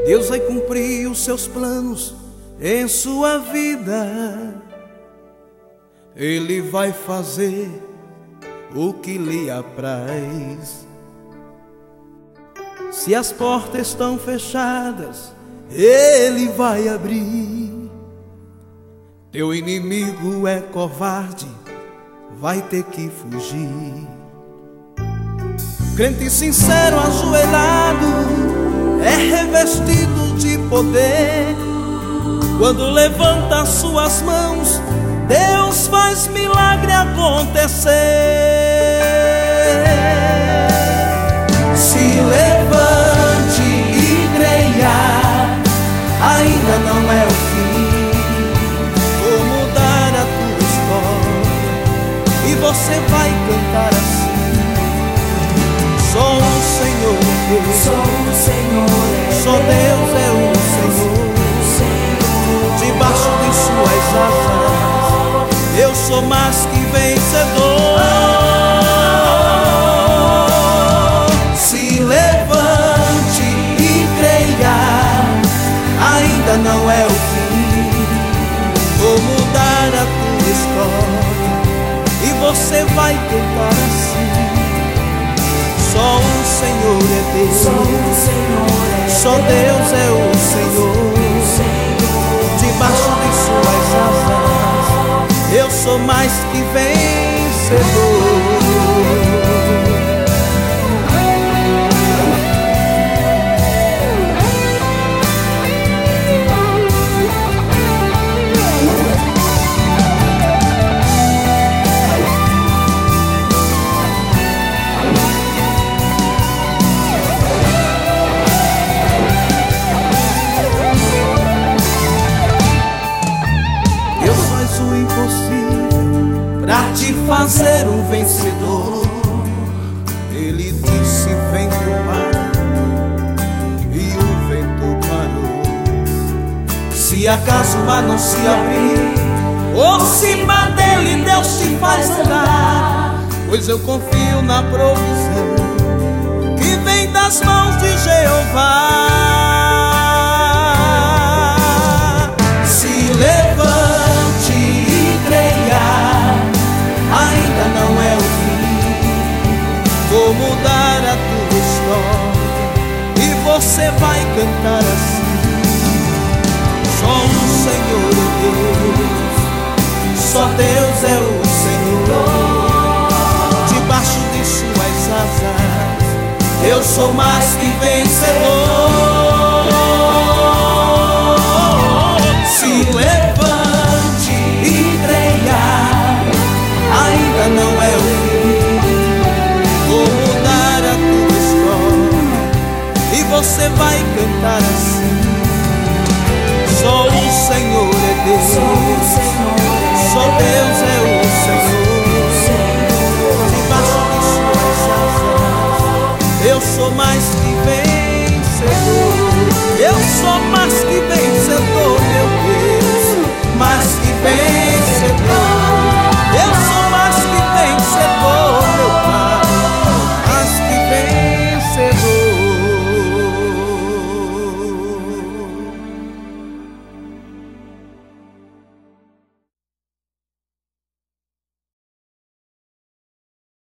Deus vai cumprir os seus planos em sua vida. Ele vai fazer o que lhe apraz. Se as portas estão fechadas, Ele vai abrir. Teu inimigo é covarde, vai ter que fugir. Crente sincero ajoelhado é revestido de poder. Quando levanta suas mãos, Deus faz milagre acontecer. Se levante e creia, ainda não é o fim. Vou mudar a tua história e você vai cantar assim: só o Senhor é Deus, só o Senhor é só Deus é o Senhor. Debaixo de suas asas eu sou mais que vencedor. Se levante e creia, ainda não é o fim. Vou mudar a tua história e você vai cantar assim: só o Senhor é Deus, só o Senhor é só Deus é o Senhor. Debaixo de suas asas eu sou mais que vencedor. O impossível pra te fazer um vencedor. Ele disse: vento para, e o vento parou. Se acaso o mar não se abrir, por cima dele Deus te faz andar. Pois eu confio na provisão que vem das mãos de Jeová. Se levante e creia, ainda não é o fim. Vou mudar a tua história e você vai cantar assim: só o Senhor é Deus, só Deus é o Senhor. Debaixo de suas asas eu sou mais que vencedor. Se levante e creia, ainda não é o fim. Vou mudar a tua história e você vai cantar assim: